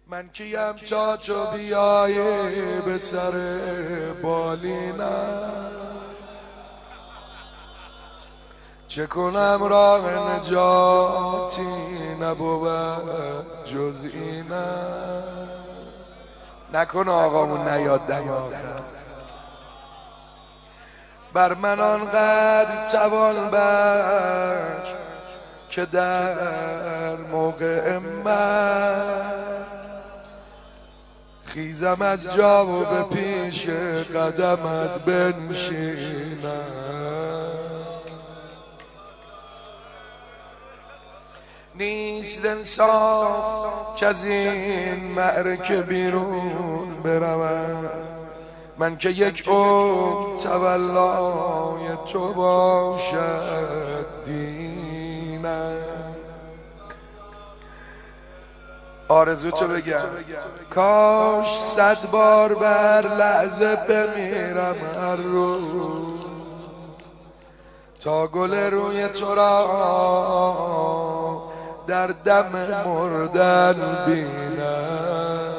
من کیم تا تو بیای به سر بالینم، چه کنم راه نجاتی نبود جز اینم. نکنه آقامون نیاد دم آخر. بر من آنقدر توان بخش که در موقع من خیزم از جا و به پیش قدمت بنشینم. نیست انصاف که از این معرکه بیرون بروم، من که یک عمر تولای تو باشد دینم. آرزو تو بگم کاش 100 بار بر لحظه بمیرم هر روز تا گل روی تو را در دم مردن بینم.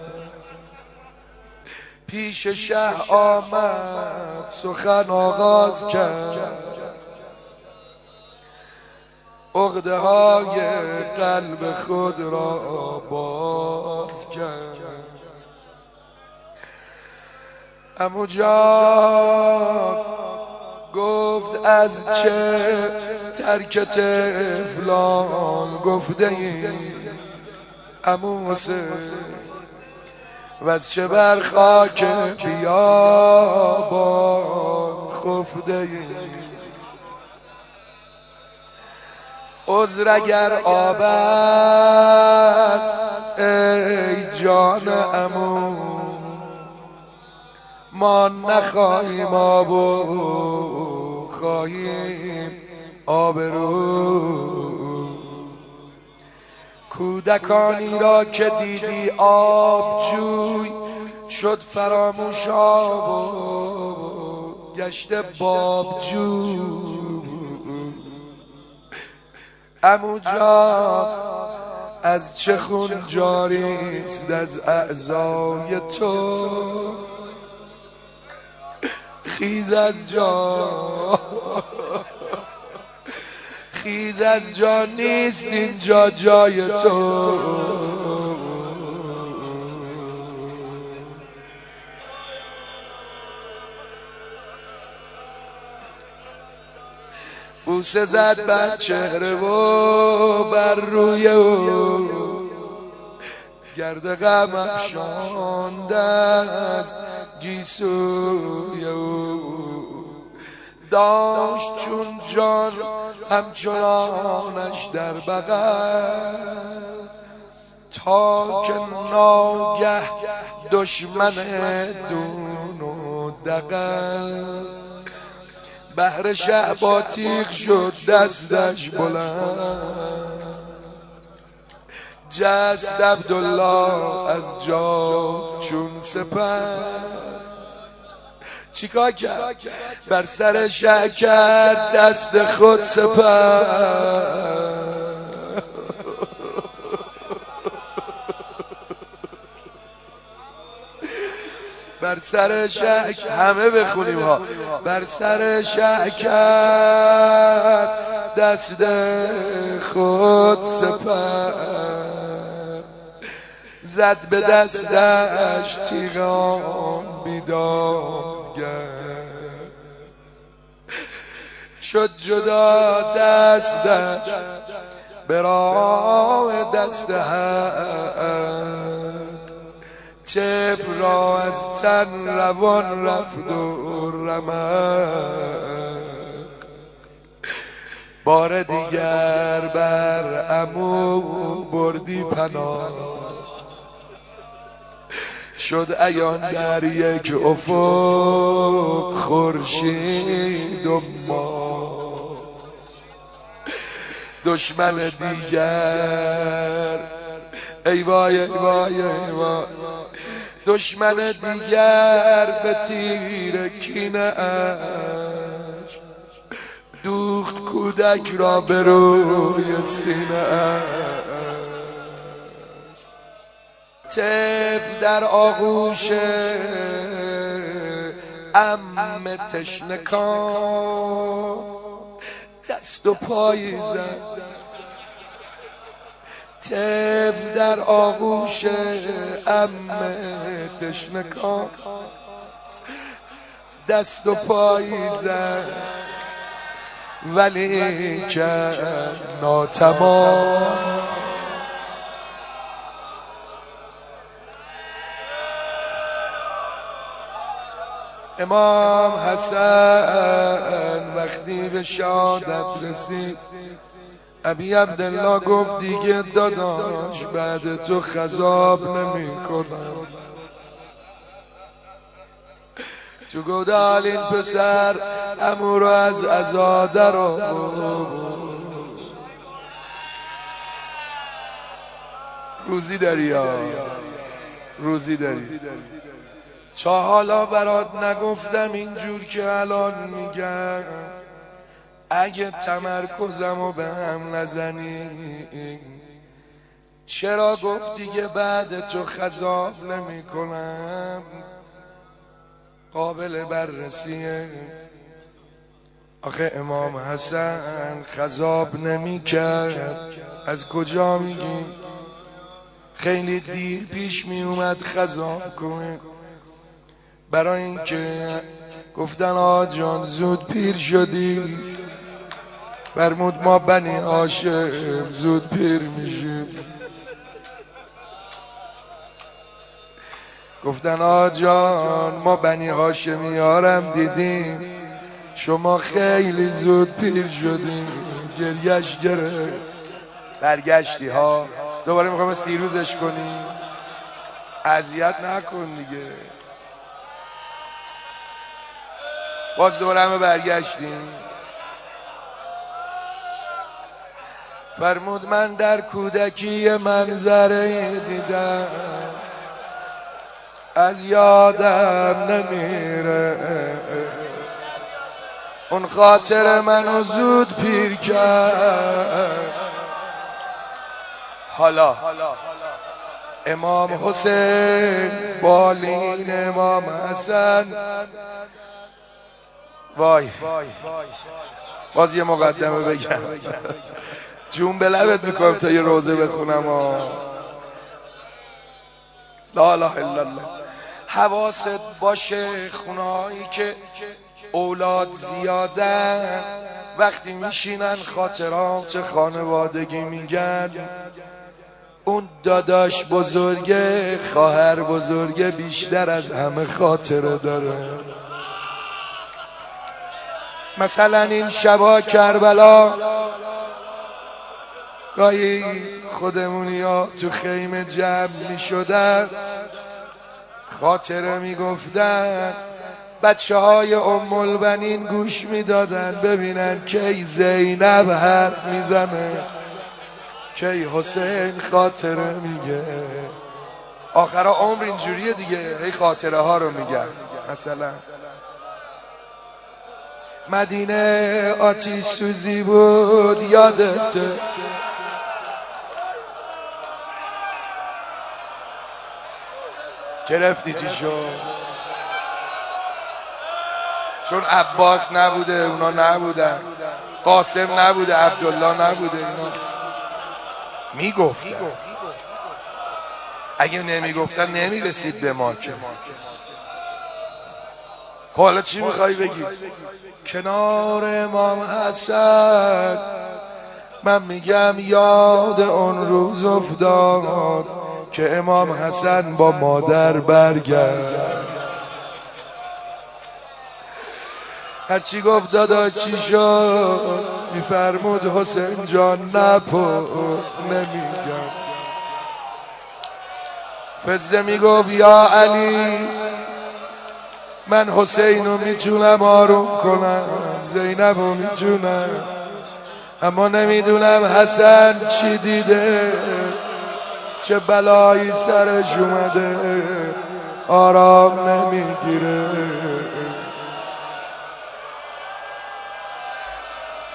پیش شه آمد سخن آغاز کرد، عقده های قلب خود را باز کرد. عمو جان گفت از چه ترک طفلان گفته ای عمو حسین، و از چه بر خاک بیابان خفته ای. عذر اگر آب است ای جان عمو، ما نخواهیم آب و خواهیم آبرو. کودکانی را که دیدی آب جوی شد فراموش آب و گشته باب جوی. عمو جان از چه خون جاریست از اعضای تو، خیز از جان خیز از جان نیست اینجا جای تو. بوسه زد بر چهره و بر روی او، گرد غم افشاند از گیسوی او. داشت چون جان همچنانش در بغل، تا که ناگه دشمن دون و دغل. بهر شه با تیغ شد دستش بلند، جست عبدالله از جا چون سپند. چیکار کرد؟ بر سر شه کرد دست خود سپند. بر سر شه همه بخونیم ها. بر سر شه کرد دست خود سپند، زد به دستش تیغان بیدادگر. شد جدا دستش به راه دست حق، طفل را از تن روان رفت و رمق. بار دیگر بر عمو بردی پناه، شد عیان در یک افق خورشید و ماه. دشمن دیگر ای وای ای وای ای وای، دشمن دیگر به تیر کینه اش دوخت کودک را به روی سینه اش. طفل در آغوش عمه تشنکان دست و پایی زد. طفل در آغوش عمه تشنکان دست و پایی زد، ولی که ناتمام. امام حسن وقتی به شهادت رسید، ابی عبدالله گفت دیگه داداش بعد تو خضاب نمی کنم. تو گودال این پسر امو رو از ازاده رو روزی داری یا روزی داری. تا حالا برات نگفتم اینجور که الان میگم، اگه تمرکزمو به هم نزنی چرا گفتی که بعد تو خضاب نمی کنم؟ قابل بررسیه. آخه امام حسن خضاب نمی کرد. از کجا میگی؟ خیلی دیر پیش می اومد خضاب کنه، برای اینکه گفتن آقا جان زود پیر شدی. فرمود ما بنی هاشم زود پیر میشیم. گفتن آقا جان ما بنی هاشمی هارم دیدیم، شما خیلی زود پیر شدی. گریش گره. برگشتی ها، دوباره میخوام از دیروزش کنی. اذیت نکن دیگه. باز دوباره همه برگشتیم. فرمود من در کودکی منظره دیدم از یادم نمیره، اون خاطر منو زود پیر کرد. حالا امام حسین بالین امام حسن، وای باز یه مقدمه بگم جون به لبت میکنم تا یه روزه بخونم. لا اله الا الله. حواست باشه خونهایی که اولاد زیادن وقتی میشینن خاطرات خانوادگی میگن، اون داداش بزرگه خواهر بزرگه بیشتر از همه خاطره داره. مثلا این شبا کربلا گاهی خودمونی ها تو خیمه جمع می شدن، خاطره می گفتن، بچه های ام البنین گوش می دادن ببینن کی زینب حرف می زنه، کی حسین خاطره میگه. آخرا عمر اینجوریه دیگه، هی خاطره ها رو میگن. مثلا مدینه آتیش سوزی بود یادته، گرفتی چی شد؟ چون عباس نبوده، اونا نبودن، قاسم نبوده، عبدالله نبوده، اینا میگفتن. اگه نمیگفتن نمیرسید به ما که. حالا چی میخوای بگی؟ کنار امام حسن من میگم یاد اون روز افتاد که امام حسن با مادر برگرد. هرچی گفت دادا چی شد؟ میفرمود حسین جان نپرس نمیگم. فزه میگفت یا علی من حسینو میتونم آروم کنم، زینبو میتونم، اما نمیدونم حسن چی دیده، چه بلایی سرش اومده، آرام نمیگیره.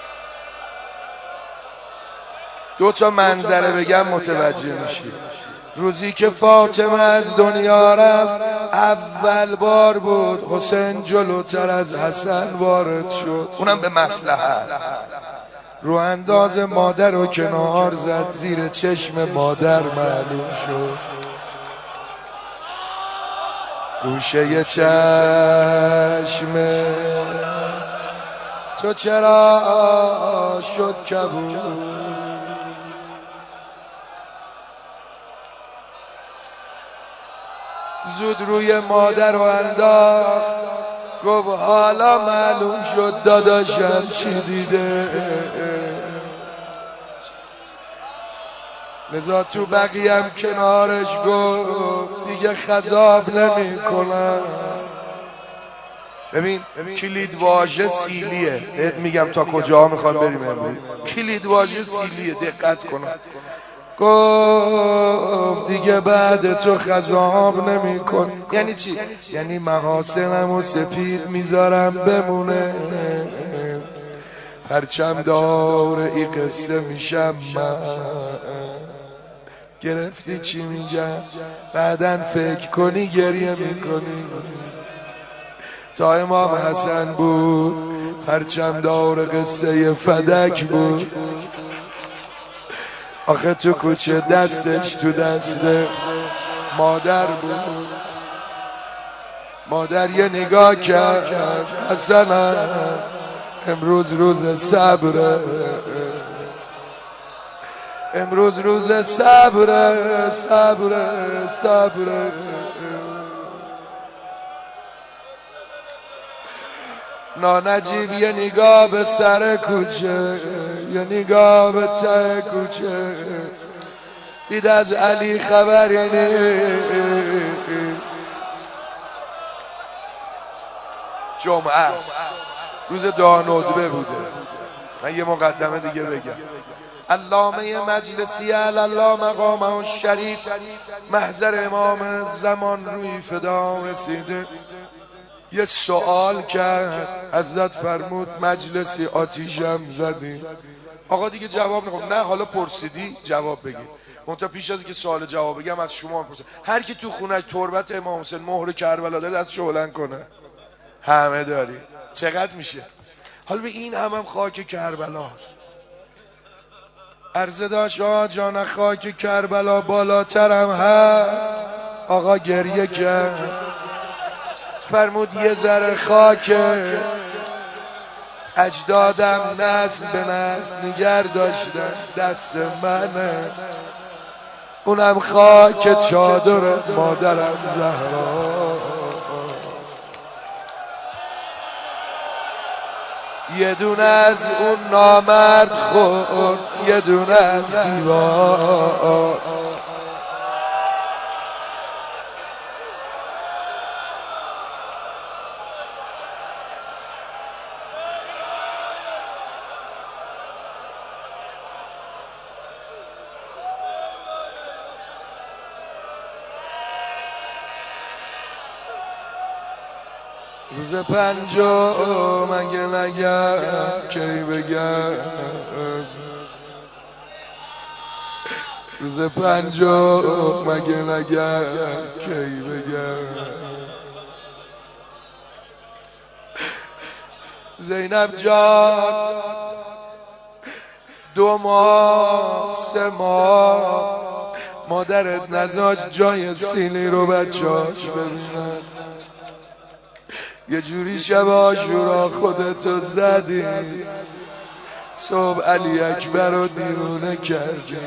دو تا منظره بگم متوجه میشی. روزی که فاطمه از دنیا رفت اول بار بود حسین جلوتر از حسن وارد شد، اونم به مصلحت. رو انداز مادر رو کنار زد، زیر چشم مادر معلوم شد گوشه چشم تو چرا شد کبود. زود روی مادر رو انداخت، گفت حالا معلوم شد داداشم چی دیده. لذا تو بقیم کنارش گفت دیگه خذاب نمی کنم. ببین کلید واژه سیلیه، میگم تا کجا میخوام بریم امروز. کلید واژه سیلیه، دقت کنم. گفت دیگه بعد تو خذاب نمی کن. یعنی چی؟ یعنی محاسنم و سپید میذارم بمونه، پرچم دار ای قصه میشم من. گرفتی چی میگم؟ بعدن فکر کنی گریه میکنی. تا امام حسن بود پرچم دار قصه فدک بود. آخه تو کوچه دستش تو دست مادر بود. مادر یه نگاه کرد، حسن امروز روز صبره، امروز روز صبره صبره صبره. نانجیب یه نگاه به سر کوچه، یه نگاه به ته کوچه، دید از علی خبری نیست. جمعه است، روز دانودبه بوده. من یه مقدمه دیگه بگم. علامه مجلسی الله مقامه الشریف محضر امام زمان روی فدا رسیده. یه سوال کرد، حضرت فرمود مجلسی آتیشم زدی. آقا دیگه جواب نکن. نه حالا پرسیدی جواب بگی. منتها پیش از که سوال جواب بگم از شما میپرسم، هر کی تو خونش تربت امام حسین مهر کربلا داره دست شعلن کنه. همه داری. چقدر میشه؟ حالا به این هم خاک کربلاست. عرض داشت آقا جان خاک کربلا بالاترم هست. آقا گریه کرد، فرمود یه ذره خاک اجدادم نسل به نسل نگر داشتن دست منه، اونم خاک چادر مادرم زهرا. یه دونه از اون نامرد خورد، یه دونه از دیوار. روز پنجم مگه نگم کی بگم، روز پنجم مگه نگم کی بگم. زینب جان 2 ماه 3 ماه مادرت نذاشت جای سینی رو بچه‌اش ببینن. یه جوری شب عاشورا خودتو زدی، صبح علی اکبر رو دیوونه کردی،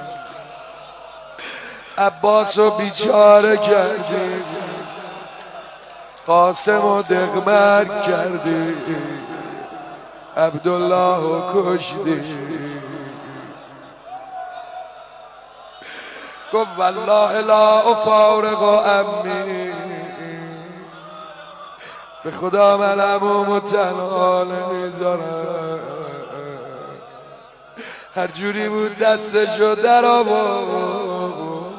عباس رو بیچاره کردی، قاسم رو دغمر کردی، عبدالله رو کشتی. گفت والله لا افارق امی، به خدا من عمومو تنها نمیذارم. هر جوری بود دستشو در آورد،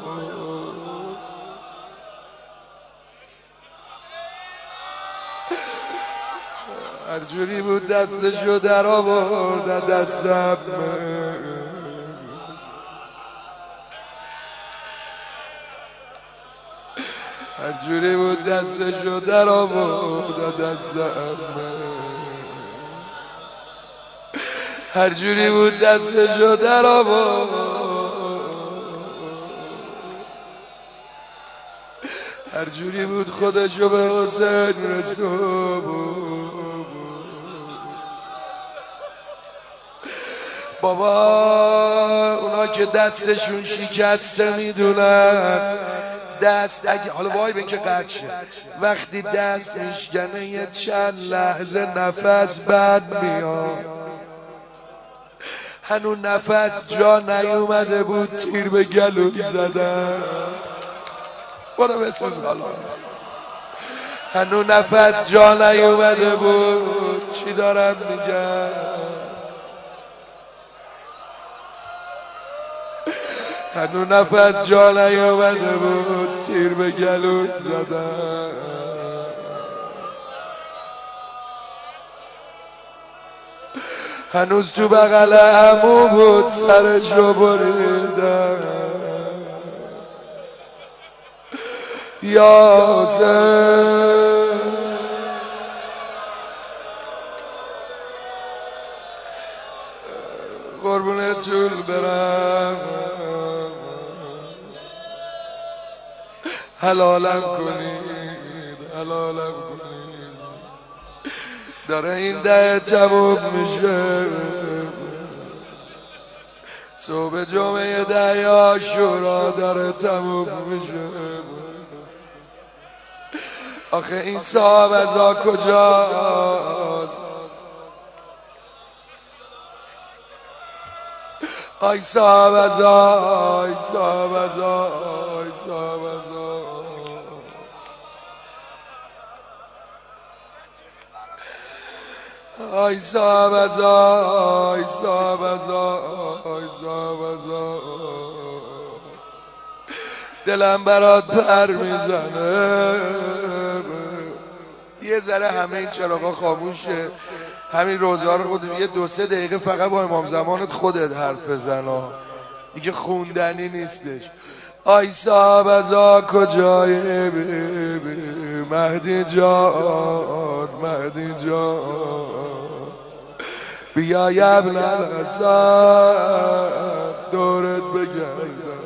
هر جوری بود دستشو در آورد دستم. هر جوری بود دستشو در آورد دستم، هر جوری بود دستشو در آورد، هر جوری بود خودشو به حسین رسوند. بابا اونا که دستشون شکسته میدونن دست اگه حالا وای به که قد شه، وقتی دست میشکنه یه چند لحظه نفس بد میاد، هنو نفس جا نیومده بود تیر به گلو زدن. برو بسوز حالا. هنو نفس جا نیومده بود. چی دارم میگم؟ هنو نفس جا نیومده بود تیر به گلو زدن. هنوز تو بغل عمو بود سرشو بریدن. یاسر قربون طول برم، حلالم کنید، حلالم کنید، داره این ده تموم میشه. صبح جمعه ده عاشورا داره تموم میشه. آخه این صاحب ازا کجاست؟ آی صاحب ازا، آی صاحب ازا، آی صاحب ازا، آی صاحب ازا، آی صاحب ازا، آی صاحب ازا، دلم برات پر میزنه. یه ذره همه این چراغا خاموشه، همین روزا رو خودت یه 2-3 دقیقه فقط با امام زمانت خودت حرف بزن، دیگه خوندنی نیستش. آی صاحب ازا کجای مهدی جان، مهدی جان، بیا یا ابن الحسن دورت بگردم،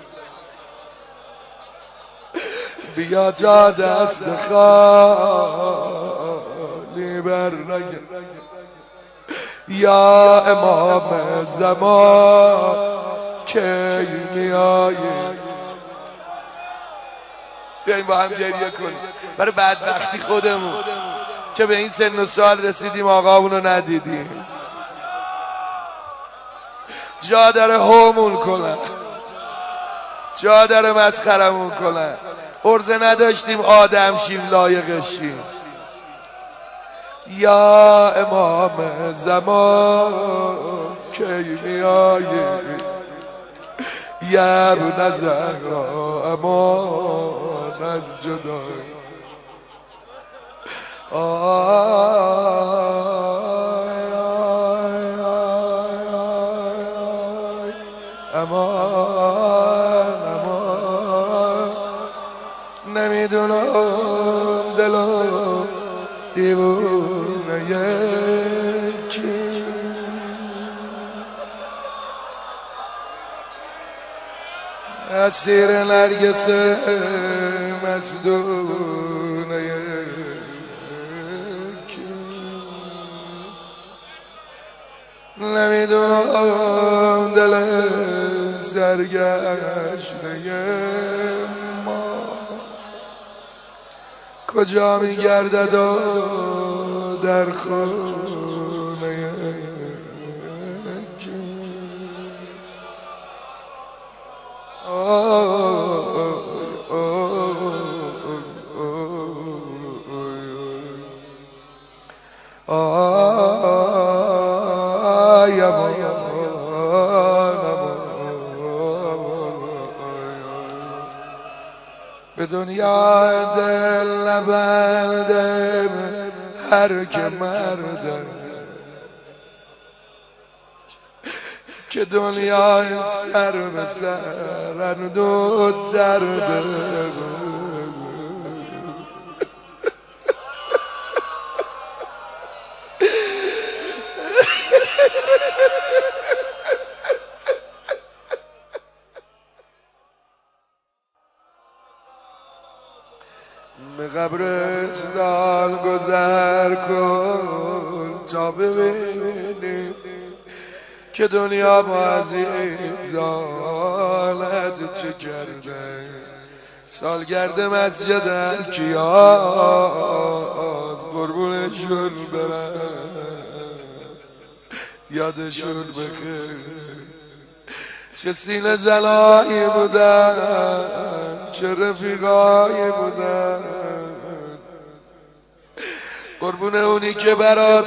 بیا تا دست خالی بر نگردم. یا امام زمان کی میایی؟ بیاییم با هم گریه کنیم برای بدبختی خودمون که به این سن و سال رسیدیم آقامونو ندیدیم. جا داره هومون کنن، جا داره مسخرمون کنن. عرضه نداشتیم آدم شیم لایقشیم. یا امام زمان کی میایی؟ یا ابن زهرا امان از جدایی. امان امان، نمیدونم دلم دیوونه یکی. اسیر نرگس مصدونه یکی، نمیدونم دل سرگشته ما کجا میگردد و در خونه کی. به دنیا دل نبندم هر که مرده، که دنیا سر به سر اندود درده. به قبرستان گذر کن تا ببینی که دنیا با عزیزانت چه کرده. سالگرد مسجد الکیاس قربونشون برم، یادشون بخیر. چه سینه زنایی بودن، چه رفیقایی بودن. قربون اونی که برات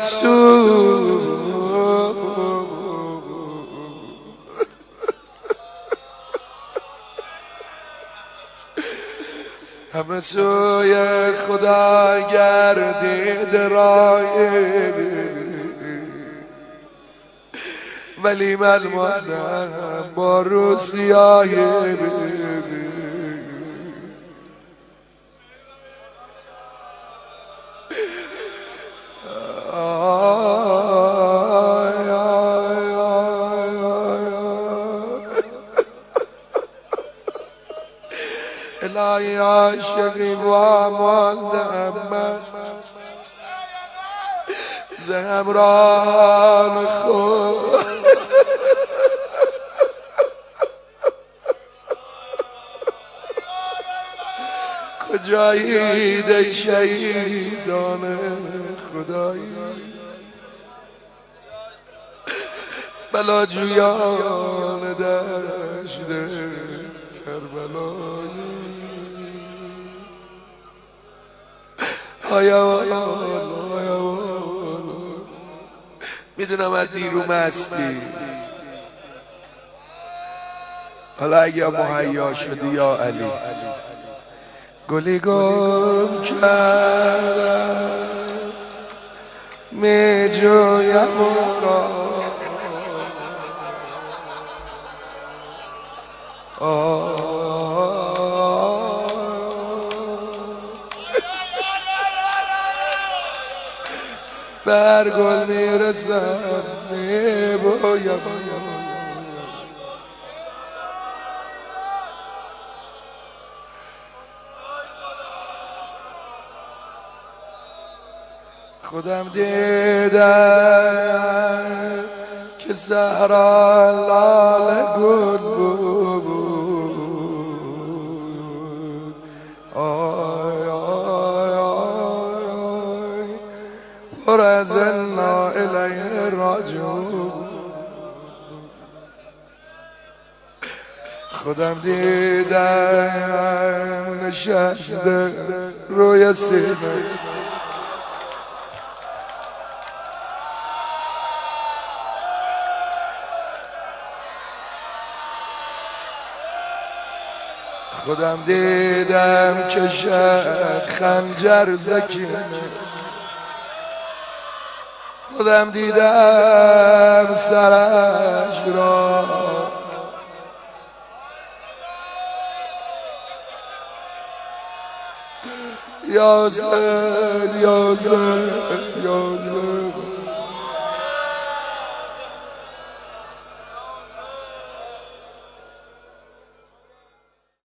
همه سوی خدا گردید رای، ولی من ماندم با رو سیاهی. الهی عاشقی با ماندم من ز همراهان خود. کجایید ای شهیدان خدایی، بلاجویان دشت کربلایی. میدونم از دیرو مستی، حالا اگه مهیا شدی یا علی. گلی گم کردم می جویم او را، بر گل میرسم می بایم. خودم دیدم که صحرا لاله گل بود. آی آی آی پر از انا الیه راجعون. خودم دیدم نشسته روی سینه، خودم دیدم کشد خنجر زکینه، خودم دیدم سرش را یاسر یاسر یاسر.